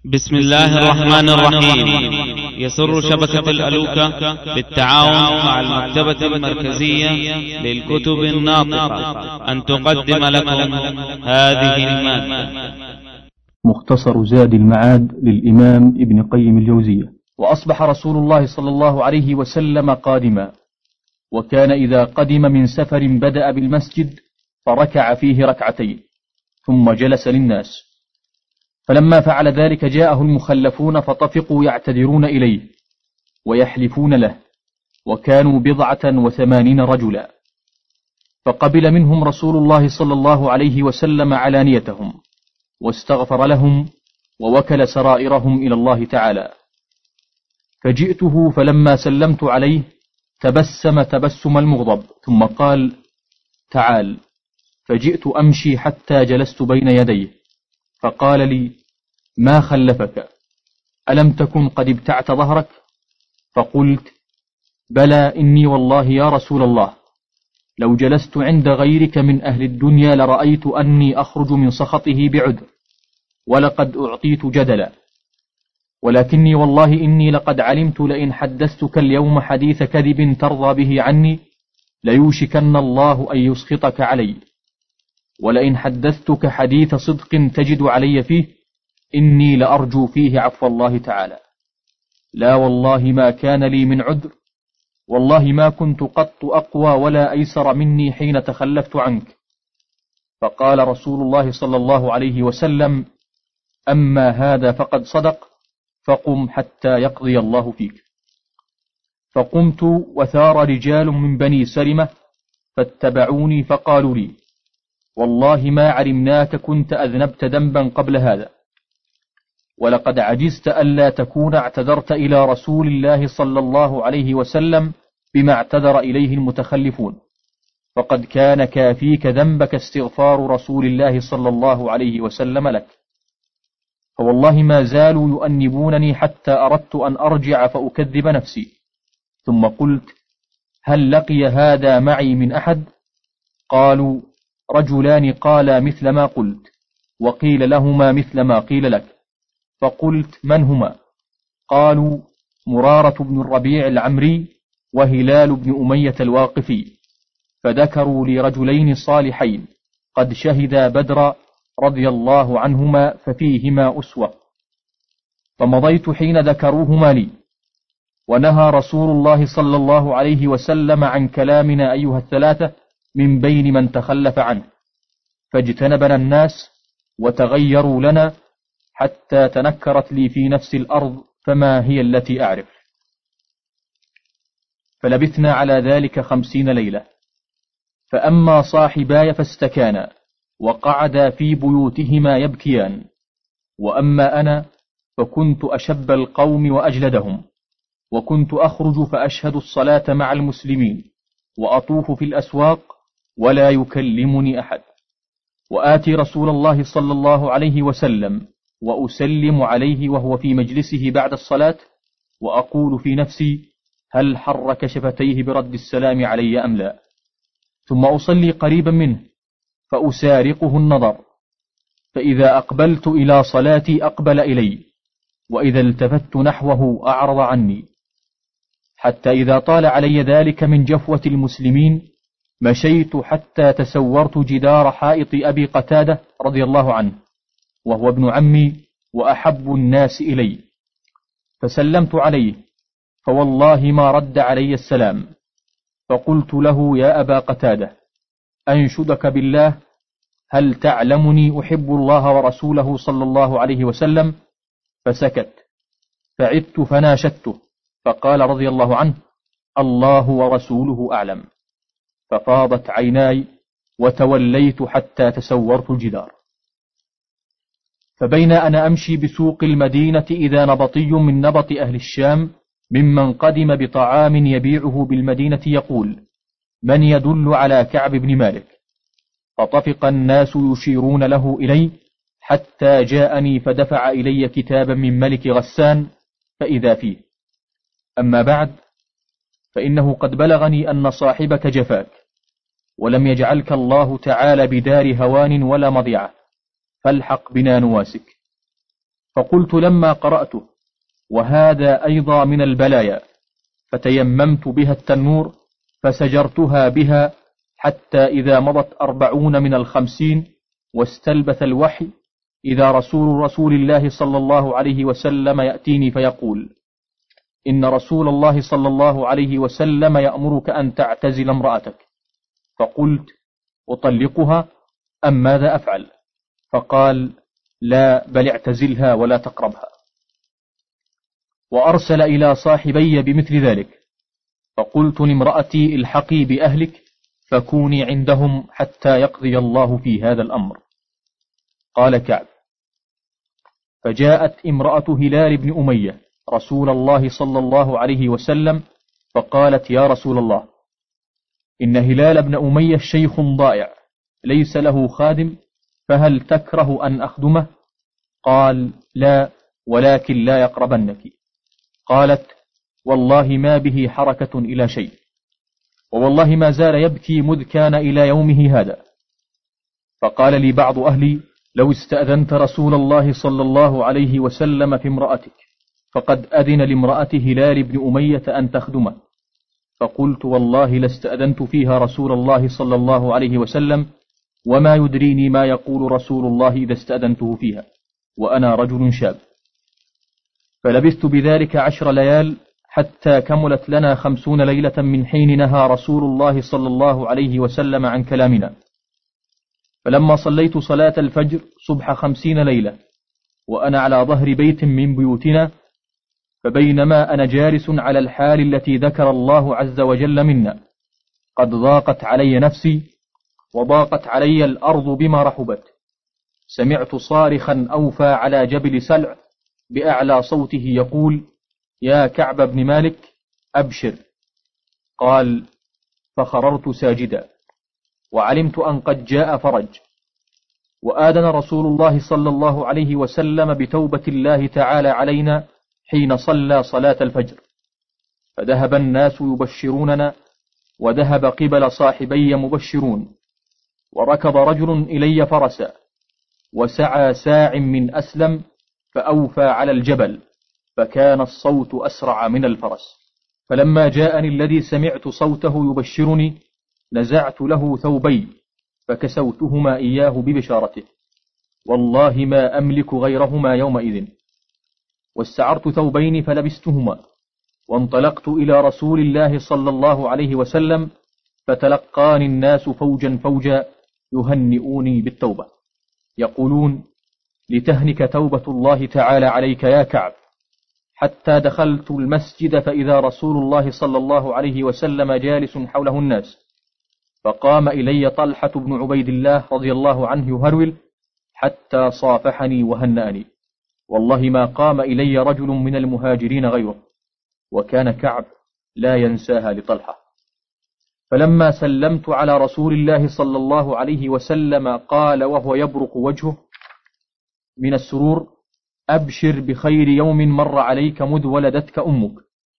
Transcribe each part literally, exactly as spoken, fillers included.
بسم الله الرحمن الرحيم. يسر شبكة الألوكة بالتعاون مع المكتبة المركزية للكتب الناطقة أن تقدم لكم هذه المادة. مختصر زاد المعاد للإمام ابن قيم الجوزية. وأصبح رسول الله صلى الله عليه وسلم قادما، وكان إذا قدم من سفر بدأ بالمسجد فركع فيه ركعتين ثم جلس للناس. فلما فعل ذلك جاءه المخلفون فطفقوا يعتذرون إليه ويحلفون له، وكانوا بضعة وثمانين رجلا، فقبل منهم رسول الله صلى الله عليه وسلم علانيتهم واستغفر لهم ووكل سرائرهم إلى الله تعالى. فجئته فلما سلمت عليه تبسم تبسم المغضب ثم قال: تعال. فجئت أمشي حتى جلست بين يديه فقال لي: ما خلفك؟ ألم تكن قد ابتعت ظهرك؟ فقلت: بلى إني والله يا رسول الله لو جلست عند غيرك من أهل الدنيا لرأيت أني أخرج من سخطه بعذر، ولقد أعطيت جدلا، ولكني والله إني لقد علمت لئن حدثتك اليوم حديث كذب ترضى به عني ليوشكن الله أن يسخطك علي، ولئن حدثتك حديث صدق تجد علي فيه إني لأرجو فيه عفو الله تعالى. لا والله ما كان لي من عذر، والله ما كنت قط أقوى ولا أيسر مني حين تخلفت عنك. فقال رسول الله صلى الله عليه وسلم: أما هذا فقد صدق، فقم حتى يقضي الله فيك. فقمت وثار رجال من بني سلمة فاتبعوني فقالوا لي: والله ما علمناك كنت أذنبت ذنبا قبل هذا، ولقد عجزت ألا تكون اعتذرت إلى رسول الله صلى الله عليه وسلم بما اعتذر إليه المتخلفون، فقد كان كافيك ذنبك استغفار رسول الله صلى الله عليه وسلم لك. فوالله ما زالوا يؤنبونني حتى أردت أن أرجع فأكذب نفسي، ثم قلت: هل لقي هذا معي من أحد؟ قالوا: رجلان قالا مثل ما قلت، وقيل لهما مثل ما قيل لك. فقلت: من هما؟ قالوا: مرارة بن الربيع العمري وهلال بن أمية الواقفي. فذكروا لي رجلين صالحين قد شهدا بدرا رضي الله عنهما ففيهما أسوة. فمضيت حين ذكروهما لي، ونهى رسول الله صلى الله عليه وسلم عن كلامنا أيها الثلاثة من بين من تخلف عنه، فاجتنبنا الناس وتغيروا لنا حتى تنكرت لي في نفس الأرض فما هي التي أعرف. فلبثنا على ذلك خمسين ليلة. فأما صاحباي فاستكانا وقعدا في بيوتهما يبكيان، وأما أنا فكنت أشب القوم وأجلدهم، وكنت أخرج فأشهد الصلاة مع المسلمين وأطوف في الأسواق ولا يكلمني أحد، وآتي رسول الله صلى الله عليه وسلم وأسلم عليه وهو في مجلسه بعد الصلاة، وأقول في نفسي: هل حرك شفتيه برد السلام علي أم لا؟ ثم أصلي قريبا منه فأسارقه النظر، فإذا أقبلت إلى صلاتي أقبل إلي، وإذا التفت نحوه أعرض عني، حتى إذا طال علي ذلك من جفوة المسلمين مشيت حتى تسورت جدار حائط أبي قتادة رضي الله عنه، وهو ابن عمي وأحب الناس إلي، فسلمت عليه، فوالله ما رد علي السلام. فقلت له: يا أبا قتادة، أنشدك بالله، هل تعلمني أحب الله ورسوله صلى الله عليه وسلم؟ فسكت، فعدت فناشدته، فقال رضي الله عنه: الله ورسوله أعلم. ففاضت عيناي وتوليت حتى تسورت الجدار. فبين أنا أمشي بسوق المدينة إذا نبطي من نبط أهل الشام ممن قدم بطعام يبيعه بالمدينة يقول: من يدل على كعب بن مالك؟ فطفق الناس يشيرون له إلي حتى جاءني فدفع إلي كتابا من ملك غسان فإذا فيه: أما بعد، فإنه قد بلغني أن صاحبك جفاك، ولم يجعلك الله تعالى بدار هوان ولا مضيعة، فالحق بنا نواسك. فقلت لما قرأته: وهذا أيضا من البلايا، فتيممت بها التنور فسجرتها بها، حتى إذا مضت أربعون من الخمسين واستلبث الوحي، إذا رسول رسول الله صلى الله عليه وسلم يأتيني فيقول: إن رسول الله صلى الله عليه وسلم يأمرك أن تعتزل امرأتك. فقلت: أطلقها أم ماذا أفعل؟ فقال: لا، بل اعتزلها ولا تقربها. وأرسل إلى صاحبي بمثل ذلك، فقلت لامرأتي: الحقي بأهلك فكوني عندهم حتى يقضي الله في هذا الأمر. قال كعب: فجاءت امرأة هلال بن أمية رسول الله صلى الله عليه وسلم فقالت: يا رسول الله، إن هلال بن أمية شيخ ضائع ليس له خادم، فهل تكره أن أخدمه؟ قال: لا، ولكن لا يقربنك. قالت: والله ما به حركة إلى شيء، ووالله ما زال يبكي مذ كان إلى يومه هذا. فقال لي بعض أهلي: لو استأذنت رسول الله صلى الله عليه وسلم في امرأتك، فقد أذن لامرأة هلال بن أمية أن تخدمه. فقلت: والله لاستأذنت فيها رسول الله صلى الله عليه وسلم، وما يدريني ما يقول رسول الله إذا استأذنته فيها، وأنا رجل شاب. فلبثت بذلك عشر ليال، حتى كملت لنا خمسون ليلة من حين نهى رسول الله صلى الله عليه وسلم عن كلامنا. فلما صليت صلاة الفجر صبح خمسين ليلة وأنا على ظهر بيت من بيوتنا، فبينما أنا جالس على الحال التي ذكر الله عز وجل منا، قد ضاقت علي نفسي وضاقت علي الأرض بما رحبت، سمعت صارخا أوفى على جبل سلع بأعلى صوته يقول: يا كعب بن مالك أبشر. قال: فخررت ساجدا، وعلمت أن قد جاء فرج. وآذن رسول الله صلى الله عليه وسلم بتوبة الله تعالى علينا حين صلى صلاة الفجر، فذهب الناس يبشروننا، وذهب قبل صاحبي مبشرون، وركض رجل إلي فرسا، وسعى ساع من أسلم فأوفى على الجبل، فكان الصوت أسرع من الفرس. فلما جاءني الذي سمعت صوته يبشرني، نزعت له ثوبي فكسوتهما إياه ببشارته، والله ما أملك غيرهما يومئذ. واستعرت ثوبين فلبستهما، وانطلقت إلى رسول الله صلى الله عليه وسلم، فتلقاني الناس فوجا فوجا يهنئوني بالتوبة، يقولون: لتهنك توبة الله تعالى عليك يا كعب. حتى دخلت المسجد فإذا رسول الله صلى الله عليه وسلم جالس حوله الناس، فقام إلي طلحة بن عبيد الله رضي الله عنه يهرول، حتى صافحني وهنأني، والله ما قام إلي رجل من المهاجرين غيره، وكان كعب لا ينساها لطلحة. فلما سلمت على رسول الله صلى الله عليه وسلم قال وهو يبرق وجهه من السرور: أبشر بخير يوم مر عليك مذ ولدتك أمك.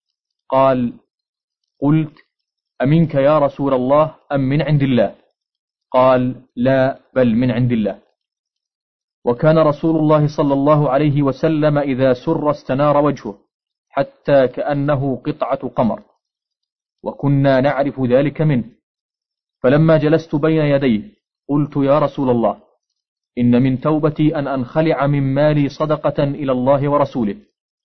قال: قلت: أمنك يا رسول الله أم من عند الله؟ قال: لا، بل من عند الله. وكان رسول الله صلى الله عليه وسلم إذا سر استنار وجهه حتى كأنه قطعة قمر، وكنا نعرف ذلك منه. فلما جلست بين يديه قلت: يا رسول الله، إن من توبتي أن أنخلع من مالي صدقة إلى الله ورسوله.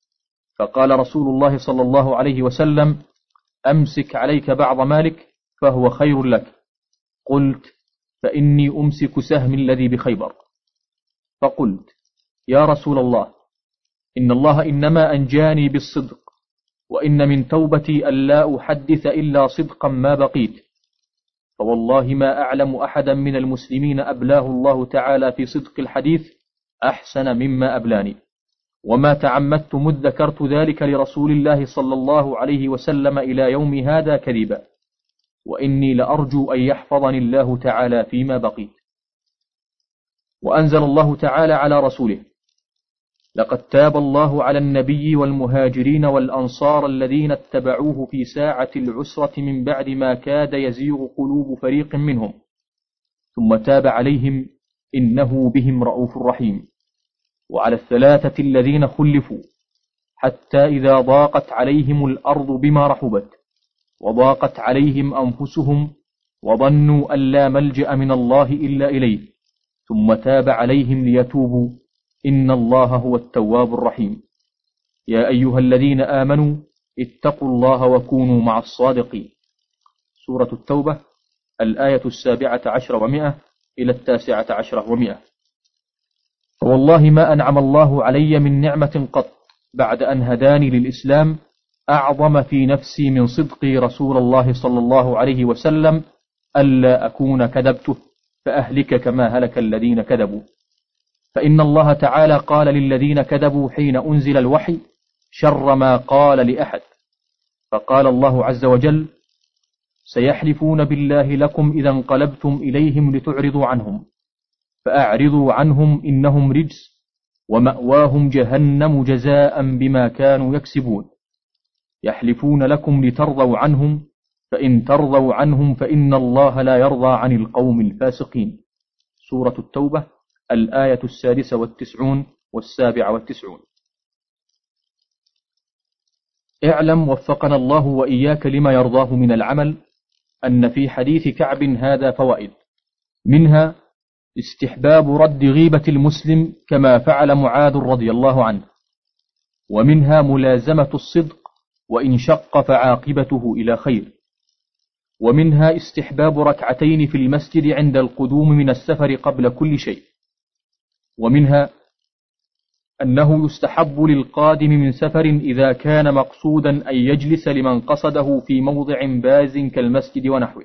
فقال رسول الله صلى الله عليه وسلم: أمسك عليك بعض مالك فهو خير لك. قلت: فإني أمسك سهم الذي بخيبر. فقلت: يا رسول الله، إن الله إنما أنجاني بالصدق، وإن من توبتي ألا أحدث إلا صدقا ما بقيت، فوالله ما أعلم أحدا من المسلمين أبلاه الله تعالى في صدق الحديث أحسن مما أبلاني، وما تعمدت مذ ذكرت ذلك لرسول الله صلى الله عليه وسلم إلى يوم هذا كذبا، وإني لأرجو أن يحفظني الله تعالى فيما بقيت. وأنزل الله تعالى على رسوله: لقد تاب الله على النبي والمهاجرين والأنصار الذين اتبعوه في ساعة العسرة من بعد ما كاد يزيغ قلوب فريق منهم، ثم تاب عليهم إنه بهم رؤوف رحيم. وعلى الثلاثة الذين خلفوا حتى إذا ضاقت عليهم الأرض بما رحبت وضاقت عليهم أنفسهم وظنوا أن لا ملجأ من الله إلا إليه ثم تاب عليهم ليتوبوا إن الله هو التواب الرحيم. يا أيها الذين آمنوا اتقوا الله وكونوا مع الصادقين. سورة التوبة الآية السابعة عشر ومئة إلى التاسعة عشر ومئة. فوالله ما أنعم الله علي من نعمة قط بعد أن هداني للإسلام أعظم في نفسي من صدقي رسول الله صلى الله عليه وسلم ألا أكون كذبته فأهلك كما هلك الذين كذبوا. فإن الله تعالى قال للذين كذبوا حين أنزل الوحي شر ما قال لأحد، فقال الله عز وجل: سيحلفون بالله لكم إذا انقلبتم إليهم لتعرضوا عنهم فأعرضوا عنهم إنهم رجس ومأواهم جهنم جزاء بما كانوا يكسبون. يحلفون لكم لترضوا عنهم فإن ترضوا عنهم فإن الله لا يرضى عن القوم الفاسقين. سورة التوبة الآية السادسة والتسعون والسابعة والتسعون. اعلم وفقنا الله وإياك لما يرضاه من العمل أن في حديث كعب هذا فوائد، منها استحباب رد غيبة المسلم كما فعل معاذ رضي الله عنه، ومنها ملازمة الصدق وإن شق فعاقبته إلى خير، ومنها استحباب ركعتين في المسجد عند القدوم من السفر قبل كل شيء، ومنها أنه يستحب للقادم من سفر إذا كان مقصودا أن يجلس لمن قصده في موضع باز كالمسجد ونحوه،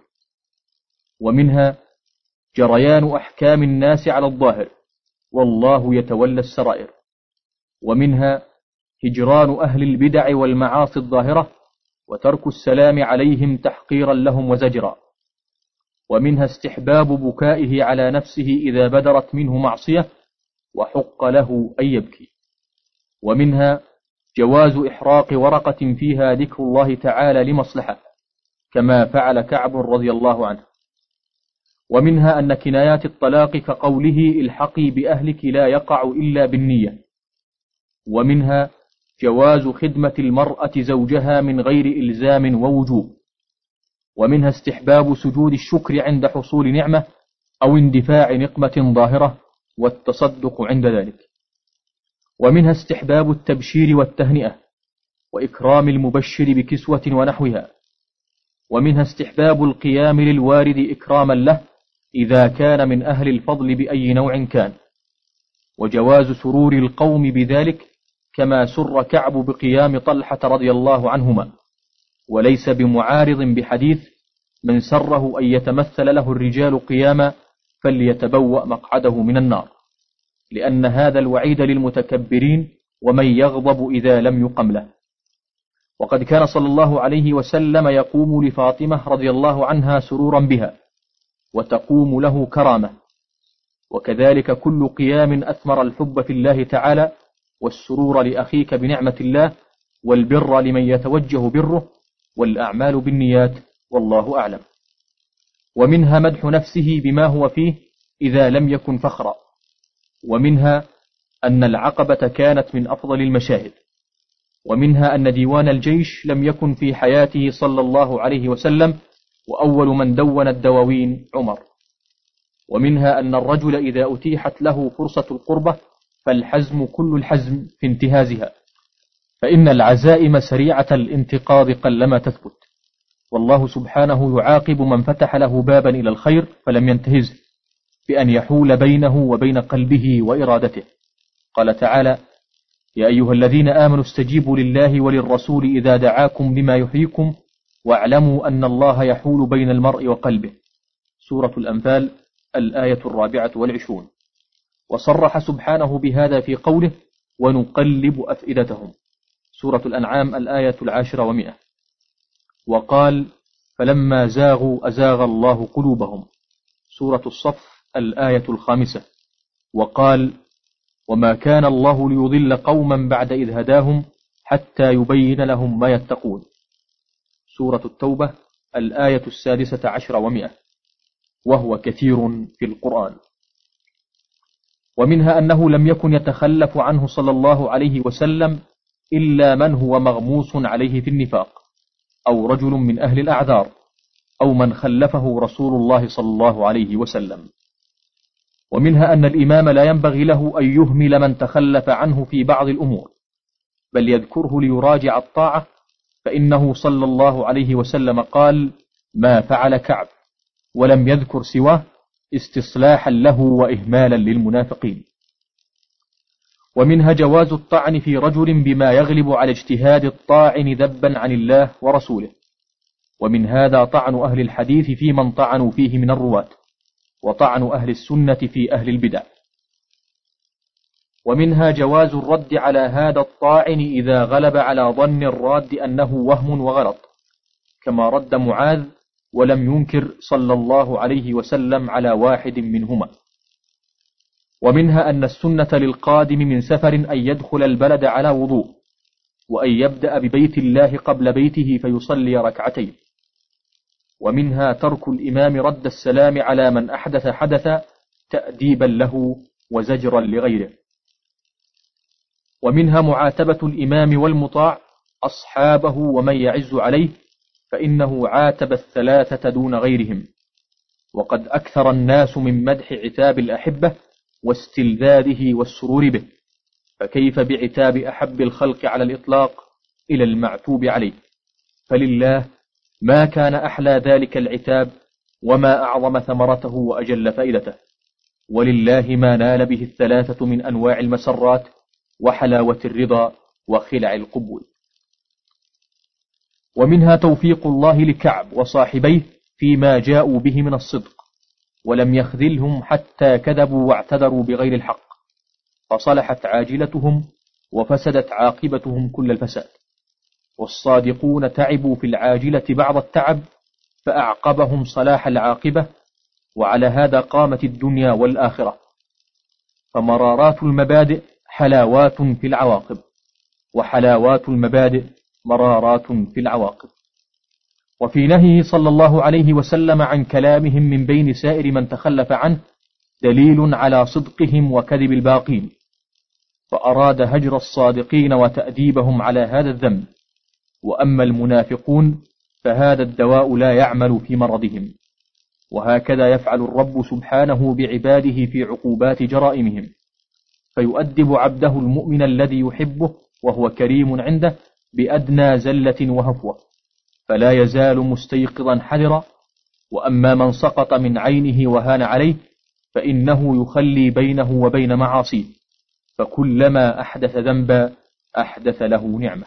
ومنها جريان أحكام الناس على الظاهر والله يتولى السرائر، ومنها هجران أهل البدع والمعاصي الظاهرة وترك السلام عليهم تحقيرا لهم وزجرا، ومنها استحباب بكائه على نفسه إذا بدرت منه معصية وحق له أن يبكي، ومنها جواز إحراق ورقة فيها ذكر الله تعالى لمصلحة كما فعل كعب رضي الله عنه، ومنها أن كنايات الطلاق كقوله الحقي بأهلك لا يقع إلا بالنية، ومنها جواز خدمة المرأة زوجها من غير إلزام ووجوب، ومنها استحباب سجود الشكر عند حصول نعمة أو اندفاع نقمة ظاهرة والتصدق عند ذلك، ومنها استحباب التبشير والتهنئة وإكرام المبشر بكسوة ونحوها، ومنها استحباب القيام للوارد إكراما له إذا كان من أهل الفضل بأي نوع كان، وجواز سرور القوم بذلك كما سر كعب بقيام طلحة رضي الله عنهما، وليس بمعارض بحديث من سره أن يتمثل له الرجال قياما فليتبوأ مقعده من النار، لأن هذا الوعيد للمتكبرين ومن يغضب إذا لم يقم له. وقد كان صلى الله عليه وسلم يقوم لفاطمة رضي الله عنها سرورا بها وتقوم له كرامة، وكذلك كل قيام أثمر الحب في الله تعالى والسرور لأخيك بنعمة الله والبر لمن يتوجه بره والأعمال بالنيات والله أعلم. ومنها مدح نفسه بما هو فيه إذا لم يكن فخرا، ومنها أن العقبة كانت من أفضل المشاهد، ومنها أن ديوان الجيش لم يكن في حياته صلى الله عليه وسلم وأول من دون الدواوين عمر، ومنها أن الرجل إذا أتيحت له فرصة القربة فالحزم كل الحزم في انتهازها، فإن العزائم سريعة الانتقاض قلما تثبت، والله سبحانه يعاقب من فتح له بابا إلى الخير فلم ينتهزه بأن يحول بينه وبين قلبه وإرادته. قال تعالى: يا أيها الذين آمنوا استجيبوا لله وللرسول إذا دعاكم لما يحييكم واعلموا أن الله يحول بين المرء وقلبه. سورة الأنفال الآية الرابعة والعشرون. وصرح سبحانه بهذا في قوله: ونقلب أفئدتهم. سورة الأنعام الآية العاشرة ومئة. وقال: فلما زاغوا أزاغ الله قلوبهم. سورة الصف الآية الخامسة. وقال: وما كان الله ليضل قوما بعد إذ هداهم حتى يبين لهم ما يتقون. سورة التوبة الآية السادسة عشر ومئة. وهو كثير في القرآن. ومنها أنه لم يكن يتخلف عنه صلى الله عليه وسلم إلا من هو مغموس عليه في النفاق، أو رجل من أهل الأعذار، أو من خلفه رسول الله صلى الله عليه وسلم. ومنها أن الإمام لا ينبغي له أن يهمل من تخلف عنه في بعض الأمور، بل يذكره ليراجع الطاعة، فإنه صلى الله عليه وسلم قال: ما فعل كعب، ولم يذكر سواه استصلاحا له وإهمالا للمنافقين. ومنها جواز الطعن في رجل بما يغلب على اجتهاد الطاعن ذبا عن الله ورسوله، ومن هذا طعن أهل الحديث في من طعنوا فيه من الرواة، وطعن أهل السنة في أهل البدع. ومنها جواز الرد على هذا الطاعن إذا غلب على ظن الراد أنه وهم وغلط، كما رد معاذ ولم ينكر صلى الله عليه وسلم على واحد منهما. ومنها أن السنة للقادم من سفر أن يدخل البلد على وضوء، وأن يبدأ ببيت الله قبل بيته فيصلي ركعتين. ومنها ترك الإمام رد السلام على من أحدث حدثا تأديبا له وزجرا لغيره. ومنها معاتبة الإمام والمطاع أصحابه ومن يعز عليه، فإنه عاتب الثلاثة دون غيرهم، وقد أكثر الناس من مدح عتاب الأحبة واستلذاذه والسرور به، فكيف بعتاب أحب الخلق على الإطلاق إلى المعتوب عليه؟ فلله ما كان أحلى ذلك العتاب، وما أعظم ثمرته وأجل فائدته، ولله ما نال به الثلاثة من أنواع المسرات وحلاوة الرضا وخلع القبول. ومنها توفيق الله لكعب وصاحبيه فيما جاءوا به من الصدق، ولم يخذلهم حتى كذبوا واعتذروا بغير الحق، فصلحت عاجلتهم وفسدت عاقبتهم كل الفساد. والصادقون تعبوا في العاجلة بعض التعب، فأعقبهم صلاح العاقبة، وعلى هذا قامت الدنيا والآخرة. فمرارات المبادئ حلاوات في العواقب، وحلاوات المبادئ مرارات في العواقب. وفي نهيه صلى الله عليه وسلم عن كلامهم من بين سائر من تخلف عنه دليل على صدقهم وكذب الباقين، فأراد هجر الصادقين وتأديبهم على هذا الذنب. وأما المنافقون فهذا الدواء لا يعمل في مرضهم، وهكذا يفعل الرب سبحانه بعباده في عقوبات جرائمهم، فيؤدب عبده المؤمن الذي يحبه وهو كريم عنده بأدنى زلة وهفوة، فلا يزال مستيقظا حذرا. وأما من سقط من عينه وهان عليه فإنه يخلي بينه وبين معاصيه، فكلما أحدث ذنبا أحدث له نعمة.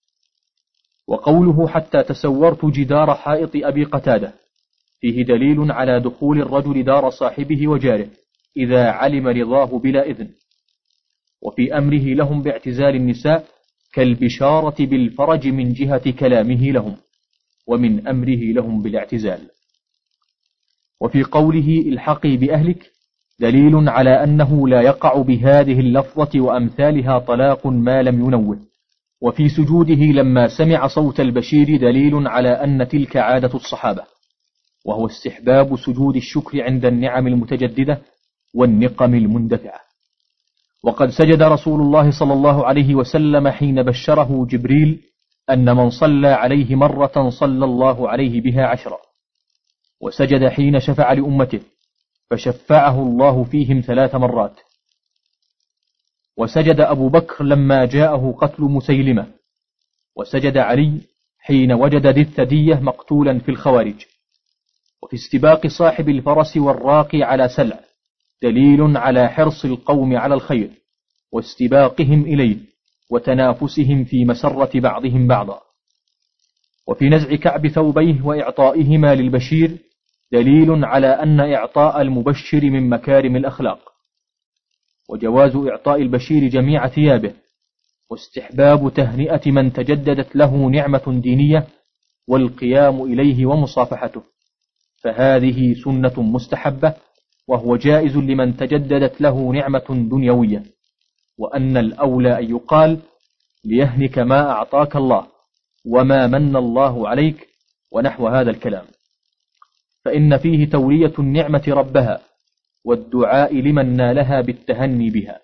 وقوله حتى تسورت جدار حائط أبي قتادة فيه دليل على دخول الرجل دار صاحبه وجاره إذا علم رضاه بلا إذن، وفي أمره لهم باعتزال النساء كالبشارة بالفرج من جهة كلامه لهم، ومن أمره لهم بالاعتزال. وفي قوله الحقي بأهلك دليل على أنه لا يقع بهذه اللفظة وأمثالها طلاق ما لم ينوه. وفي سجوده لما سمع صوت البشير دليل على أن تلك عادة الصحابة، وهو استحباب سجود الشكر عند النعم المتجددة والنقم المندفعة. وقد سجد رسول الله صلى الله عليه وسلم حين بشره جبريل أن من صلى عليه مرة صلى الله عليه بها عشرا، وسجد حين شفع لأمته فشفعه الله فيهم ثلاث مرات. وسجد أبو بكر لما جاءه قتل مسيلمة، وسجد علي حين وجد ذي الثدية مقتولا في الخوارج. وفي استباق صاحب الفرس والراقي على سلع دليل على حرص القوم على الخير واستباقهم إليه وتنافسهم في مسرة بعضهم بعضا. وفي نزع كعب ثوبيه وإعطائهما للبشير دليل على أن إعطاء المبشر من مكارم الأخلاق، وجواز إعطاء البشير جميع ثيابه، واستحباب تهنئة من تجددت له نعمة دينية والقيام إليه ومصافحته، فهذه سنة مستحبة، وهو جائز لمن تجددت له نعمة دنيوية. وأن الأولى أن يقال ليهنك ما أعطاك الله وما من الله عليك ونحو هذا الكلام، فإن فيه تورية النعمة ربها والدعاء لمن نالها بالتهني بها.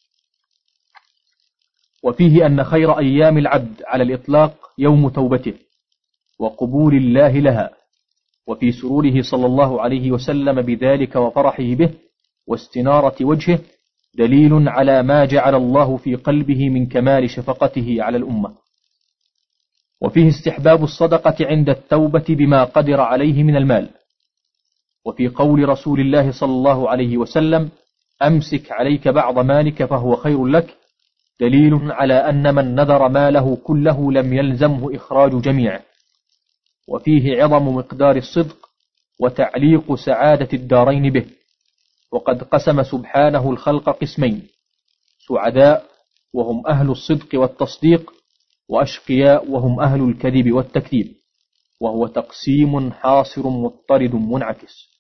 وفيه أن خير أيام العبد على الإطلاق يوم توبته وقبول الله لها، وفي سروره صلى الله عليه وسلم بذلك وفرحه به واستنارة وجهه دليل على ما جعل الله في قلبه من كمال شفقته على الأمة. وفيه استحباب الصدقة عند التوبة بما قدر عليه من المال. وفي قول رسول الله صلى الله عليه وسلم: أمسك عليك بعض مالك فهو خير لك، دليل على أن من نذر ماله كله لم يلزمه إخراج جميعه. وفيه عظم مقدار الصدق وتعليق سعادة الدارين به. وقد قسم سبحانه الخلق قسمين: سعداء وهم أهل الصدق والتصديق، وأشقياء وهم أهل الكذب والتكذيب، وهو تقسيم حاصر مضطرد منعكس.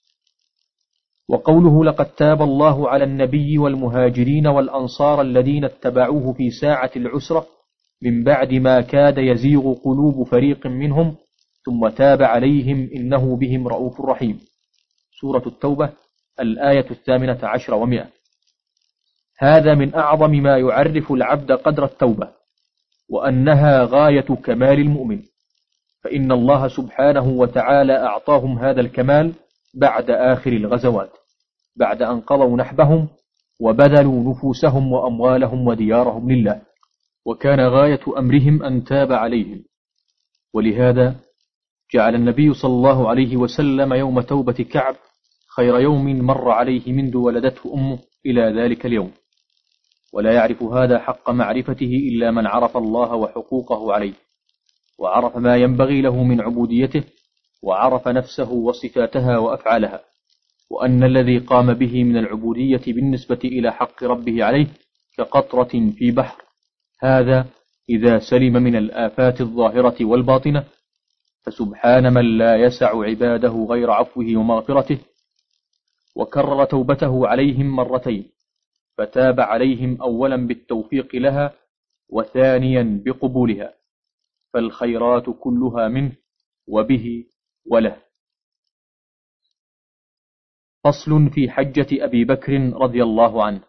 وقوله: لقد تاب الله على النبي والمهاجرين والأنصار الذين اتبعوه في ساعة العسرة من بعد ما كاد يزيغ قلوب فريق منهم ثم تاب عليهم إنه بهم رؤوف رحيم. سورة التوبة الآية الثامنة عشر ومئة. هذا من أعظم ما يعرف العبد قدر التوبة، وأنها غاية كمال المؤمن، فإن الله سبحانه وتعالى أعطاهم هذا الكمال بعد آخر الغزوات، بعد أن قضوا نحبهم وبذلوا نفوسهم وأموالهم وديارهم لله، وكان غاية أمرهم أن تاب عليهم. ولهذا جعل النبي صلى الله عليه وسلم يوم توبة كعب خير يوم مر عليه منذ ولدته أمه إلى ذلك اليوم. ولا يعرف هذا حق معرفته إلا من عرف الله وحقوقه عليه، وعرف ما ينبغي له من عبوديته، وعرف نفسه وصفاتها وأفعالها، وأن الذي قام به من العبودية بالنسبة إلى حق ربه عليه كقطرة في بحر، هذا إذا سلم من الآفات الظاهرة والباطنة. فسبحان من لا يسع عباده غير عفوه ومغفرته. وكرر توبته عليهم مرتين، فتاب عليهم أولا بالتوفيق لها، وثانيا بقبولها، فالخيرات كلها منه وبه وله. فصل في حجة أبي بكر رضي الله عنه.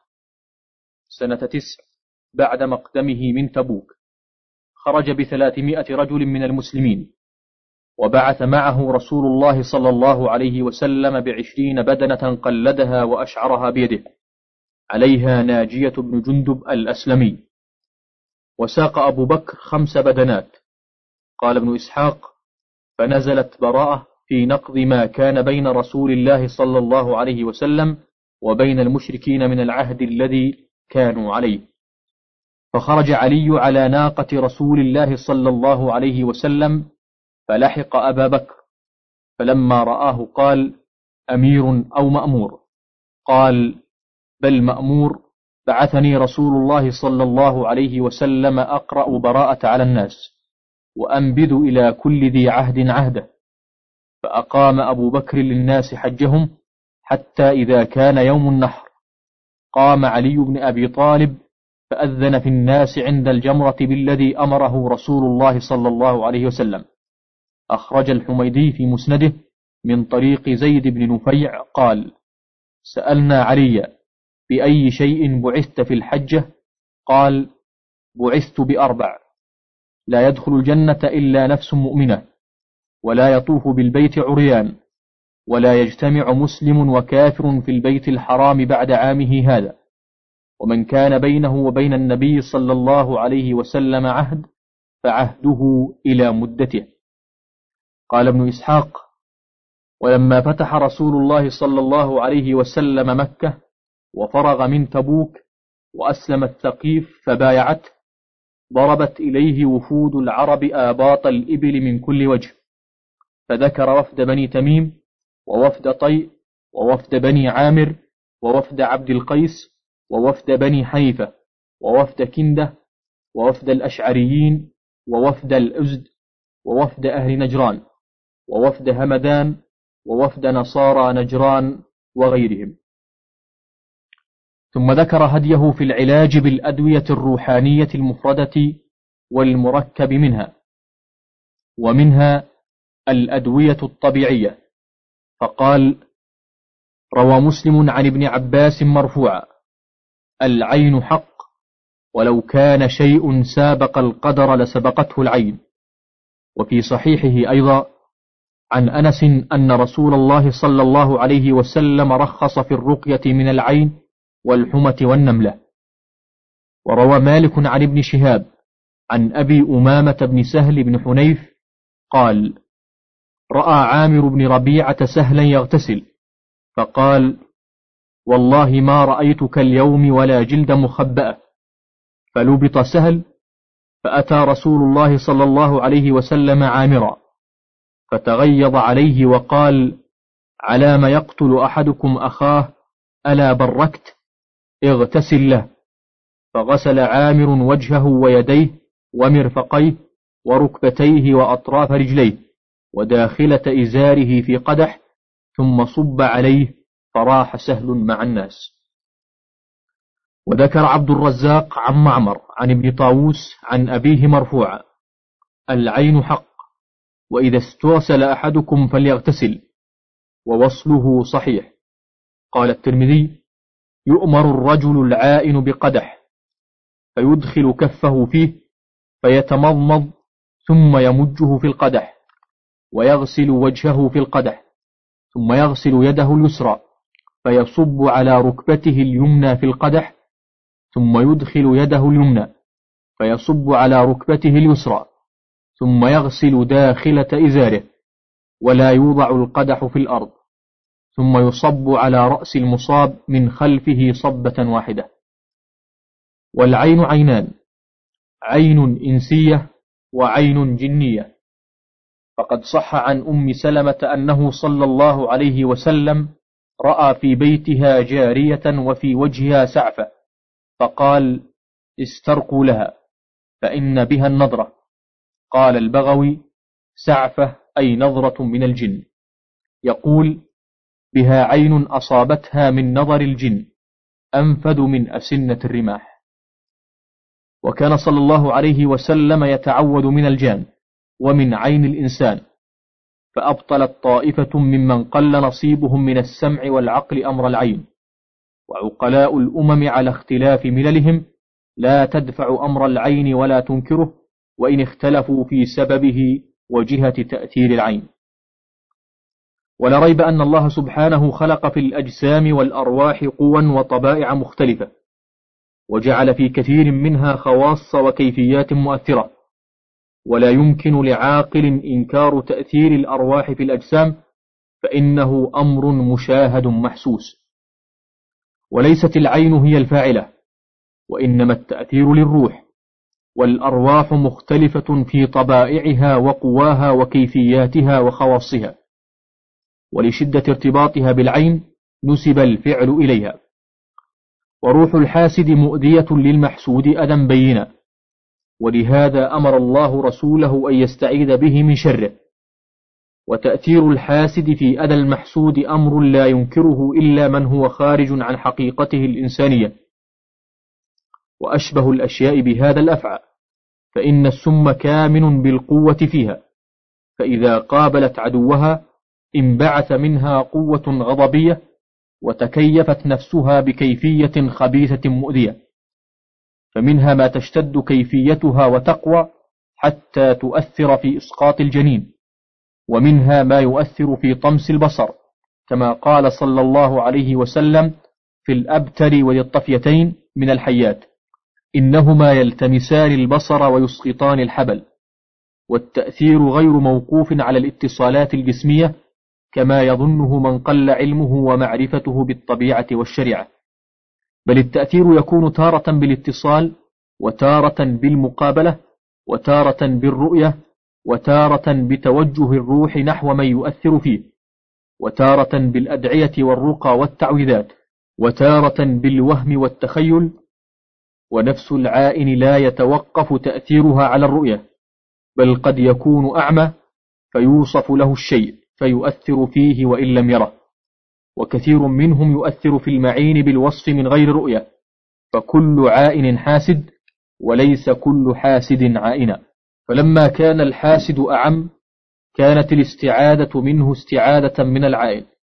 سنة تسع بعد مقدمه من تبوك، خرج بثلاثمائة رجل من المسلمين، وبعث معه رسول الله صلى الله عليه وسلم بعشرين بدنة قلدها وأشعرها بيده، عليها ناجية بن جندب الأسلمي. وساق أبو بكر خمس بدنات. قال ابن إسحاق: فنزلت براءة في نقض ما كان بين رسول الله صلى الله عليه وسلم وبين المشركين من العهد الذي كانوا عليه. فخرج علي على ناقة رسول الله صلى الله عليه وسلم فلحق أبا بكر، فلما رآه قال: أمير أو مأمور؟ قال: بل مأمور، بعثني رسول الله صلى الله عليه وسلم أقرأ براءة على الناس، وأنبذ إلى كل ذي عهد عهده. فأقام أبو بكر للناس حجهم حتى إذا كان يوم النحر قام علي بن أبي طالب فأذن في الناس عند الجمرة بالذي أمره رسول الله صلى الله عليه وسلم. أخرج الحميدي في مسنده من طريق زيد بن نفيع قال: سألنا علي: بأي شيء بعثت في الحجة؟ قال: بعثت بأربع: لا يدخل الجنة إلا نفس مؤمنة، ولا يطوف بالبيت عريان، ولا يجتمع مسلم وكافر في البيت الحرام بعد عامه هذا، ومن كان بينه وبين النبي صلى الله عليه وسلم عهد فعهده إلى مدته. قال ابن إسحاق: ولما فتح رسول الله صلى الله عليه وسلم مكة وفرغ من تبوك وأسلم الثقيف فبايعته، ضربت إليه وفود العرب آباط الإبل من كل وجه، فذكر وفد بني تميم ووفد طيء ووفد بني عامر ووفد عبد القيس ووفد بني حنيفة ووفد كندة ووفد الأشعريين ووفد الأزد ووفد أهل نجران ووفد همدان ووفد نصارى نجران وغيرهم. ثم ذكر هديه في العلاج بالأدوية الروحانية المفردة والمركب منها، ومنها الأدوية الطبيعية، فقال: روى مسلم عن ابن عباس مرفوعا: العين حق، ولو كان شيء سابق القدر لسبقته العين. وفي صحيحه أيضا عن أنس أن رسول الله صلى الله عليه وسلم رخص في الرقية من العين والحمة والنملة. وروى مالك عن ابن شهاب عن أبي أمامة بن سهل بن حنيف قال: رأى عامر بن ربيعة سهلا يغتسل فقال: والله ما رأيتك اليوم ولا جلد مخبأة. فلبط سهل، فأتى رسول الله صلى الله عليه وسلم عامرا فتغيظ عليه وقال: على ما يقتل أحدكم أخاه ألا بركت؟ اغتسل له. فغسل عامر وجهه ويديه ومرفقيه وركبتيه وأطراف رجليه وداخلة إزاره في قدح، ثم صب عليه فراح سهل مع الناس. وذكر عبد الرزاق عن معمر عن ابن طاووس عن أبيه مرفوعا: العين حق، وإذا استغسل أحدكم فليغتسل، ووصله صحيح. قال الترمذي: يؤمر الرجل العائن بقدح فيدخل كفه فيه فيتمضمض ثم يمجه في القدح، ويغسل وجهه في القدح، ثم يغسل يده اليسرى فيصب على ركبته اليمنى في القدح، ثم يدخل يده اليمنى فيصب على ركبته اليسرى، ثم يغسل داخلة إزاره، ولا يوضع القدح في الأرض، ثم يصب على رأس المصاب من خلفه صبة واحدة. والعين عينان: عين إنسية وعين جنية. فقد صح عن أم سلمة أنه صلى الله عليه وسلم رأى في بيتها جارية وفي وجهها سعفة، فقال: استرقوا لها فإن بها النظرة. قال البغوي: سعفة أي نظرة من الجن. يقول: بها عين أصابتها من نظر الجن أنفذ من أسنة الرماح. وكان صلى الله عليه وسلم يتعوذ من الجان ومن عين الإنسان، فأبطلت طائفة ممن قل نصيبهم من السمع والعقل أمر العين. وعقلاء الأمم على اختلاف مللهم لا تدفع أمر العين ولا تنكره، وإن اختلفوا في سببه وجهة تأثير العين. ولا ريب أن الله سبحانه خلق في الأجسام والأرواح قوى وطبائع مختلفة، وجعل في كثير منها خواص وكيفيات مؤثرة، ولا يمكن لعاقل إنكار تأثير الأرواح في الأجسام، فإنه أمر مشاهد محسوس. وليست العين هي الفاعلة، وإنما التأثير للروح، والأرواح مختلفة في طبائعها وقواها وكيفياتها وخواصها، ولشدة ارتباطها بالعين نسب الفعل إليها. وروح الحاسد مؤذية للمحسود أذى بينا، ولهذا أمر الله رسوله أن يستعيذ به من شره. وتأثير الحاسد في أذى المحسود أمر لا ينكره إلا من هو خارج عن حقيقته الإنسانية. وأشبه الأشياء بهذا الأفعى، فإن السم كامن بالقوة فيها، فإذا قابلت عدوها انبعث منها قوة غضبية، وتكيفت نفسها بكيفية خبيثة مؤذية، فمنها ما تشتد كيفيتها وتقوى حتى تؤثر في إسقاط الجنين، ومنها ما يؤثر في طمس البصر، كما قال صلى الله عليه وسلم في الأبتر والطفيتين من الحيات: إنهما يلتمسان البصر ويسقطان الحبل. والتأثير غير موقوف على الاتصالات الجسمية كما يظنه من قل علمه ومعرفته بالطبيعة والشريعة، بل التأثير يكون تارة بالاتصال، وتارة بالمقابلة، وتارة بالرؤية، وتارة بتوجه الروح نحو من يؤثر فيه، وتارة بالأدعية والرقى والتعويذات، وتارة بالوهم والتخيل. ونفس العائن لا يتوقف تأثيرها على الرؤية، بل قد يكون أعمى فيوصف له الشيء فيؤثر فيه وإن لم يره، وكثير منهم يؤثر في المعين بالوصف من غير رؤية. فكل عائن حاسد، وليس كل حاسد عائنا. فلما كان الحاسد أعم كانت الاستعادة منه استعادة من العائن،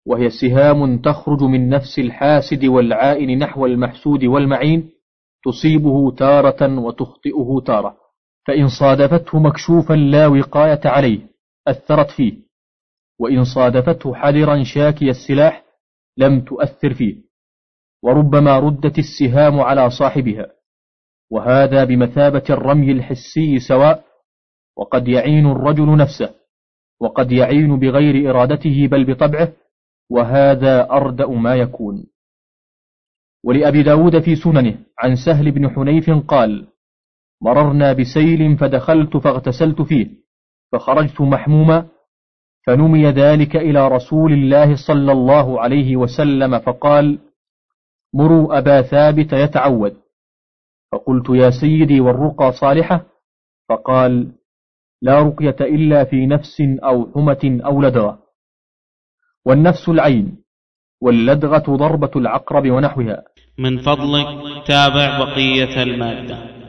وهي سهام تخرج من نفس الحاسد والعائن نحو المحسود والمعين، تصيبه تارة وتخطئه تارة، فإن صادفته مكشوفا لا وقاية عليه أثرت فيه، وإن صادفته حذرا شاكي السلاح لم تؤثر فيه، وربما ردت السهام على صاحبها، وهذا بمثابة الرمي الحسي سواء، وقد يعين الرجل نفسه، وقد يعين بغير إرادته بل بطبعه، وهذا أردأ ما يكون. ولأبي داود في سننه عن سهل بن حنيف قال: مررنا بسيل فدخلت فاغتسلت فيه، فخرجت محموما، فنمي ذلك إلى رسول الله صلى الله عليه وسلم فقال: مروا أبا ثابت يتعود. فقلت: يا سيدي والرقى صالحة؟ فقال: لا رقية إلا في نفس أو حمة أو لدغة، والنفس العين، واللدغة ضربة العقرب ونحوها. من فضلك تابع بقية المادة.